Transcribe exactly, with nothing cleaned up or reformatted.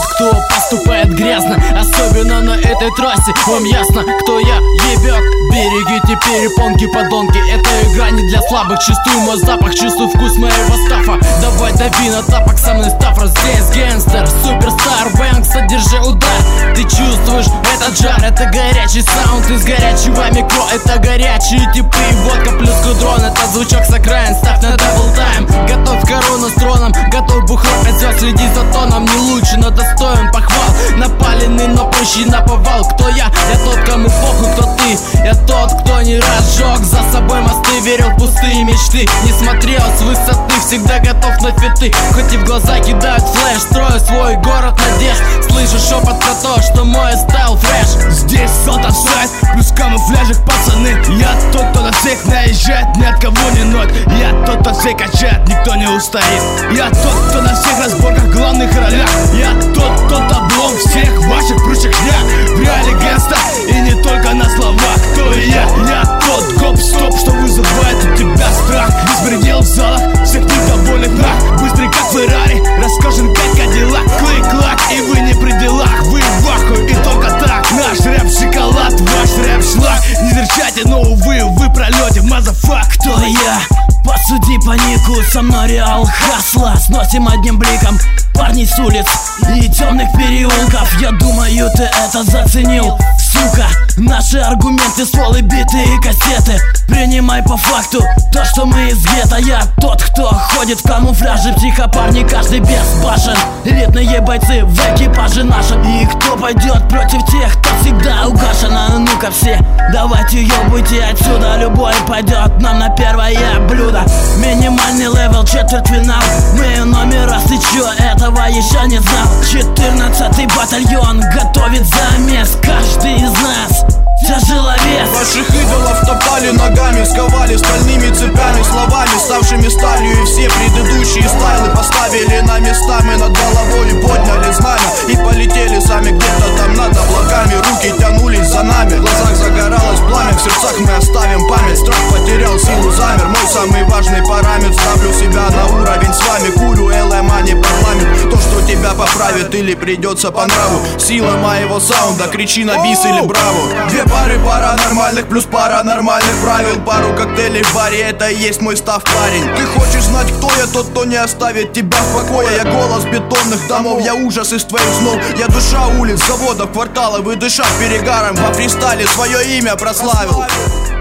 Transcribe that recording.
кто поступает грязно, особенно на этой трассе. Вам ясно, кто я, ебёк? Берегите перепонки, подонки. Эта игра не для слабых. Чувствую мой запах, чувствую вкус моего стафа. Давай дави на тапок, со мной стафра. Здесь гангстер, суперстар, бэнк, содержи удар. Ты чувствуешь этот жар, это горячий саунд из горячего микро. Это горячие типы, водка плюс гудрон. Это звучок с окраин, ставь на дабл тайм. Готов корону с троном, готов бухло пять звезд. Следи за тоном, не лучше, но достоин похвал. Напаленный, но прыщи наповал. Кто я? Я тот, кому похуй, кто ты. Я тот, кто не разжег за собой мосты, верил в пустые мечты, не смотрел с высоты, всегда готов на фиты. Хоть и в глаза кидают флеш, строю свой город надежд. Слышу шепот про то, что мой стайл фреш. Здесь сотосайд, плюс камуфляжик, пацаны. Я тот, кто на всех наезжает, ни от кого не ноет. Я тот, кто всех качает, никто не устоит. Я тот, кто на всех разборках, главных ролях. Я тот, кто облом всех ваших прочих шнях. В реале гангста и не только на словах. Кто я? Я тот гоп-стоп, что вызывает у тебя страх. Беспредел в залах, всех недовольных нах. Быстрый как Феррари, роскошен как Кадиллак. Клик-клак, и вы не при делах. Вы в ахуе, и только так. Наш рэп шоколад, ваш рэп шлак. Не верчайте, но увы, вы пролете, мазафак. Кто я? Посуди по нику, со мной реал хасла. Сносим одним бликом парни с улиц и темных переулков. Я думаю, ты это заценил, сука. Наши аргументы, стволы, биты и кассеты. Принимай по факту то, что мы из гетто. Я тот, кто ходит в камуфляже. Психопарни, каждый безбашен. Элитные бойцы в экипаже нашем. И кто пойдет против тех, кто всегда угашен. А ну-ка все, давайте ёбуйте отсюда. Любой пойдет нам на первое блюдо. Минимальный левел, четвертьфинал. Мы номера, ты чё, этого еще не знал? Четырнадцатый батальон готовит замес. Каждый из нас тяжеловес. Ваших идолов топтали ногами, сковали стальными цепями, словами, ставшими сталью. И все предыдущие стайлы поставили на места. Мы над головой подняли знамя и полетели сами где-то там над облаками. Руки тянулись за нами, в глазах загоралось пламя. В сердцах мы оставим память, страх потерял силу, замер. Мой самый важный параметр, ставлю себя на уровень с вами. Курю эл эм, а не парламент. То, что тебя поправит или придется по нраву. Сила моего саунда, кричи на бис или браво. Две пары паранормальных плюс пара нормальных правил. Пару коктейлей в баре, это и есть мой став, парень. Ты хочешь знать, кто я? Тот, кто не оставит тебя в покое. Я голос бетонных домов, я ужас из твоих снов. Я душа улиц, заводов, кварталов и дыша перегаром. Во фристайле свое имя прославил.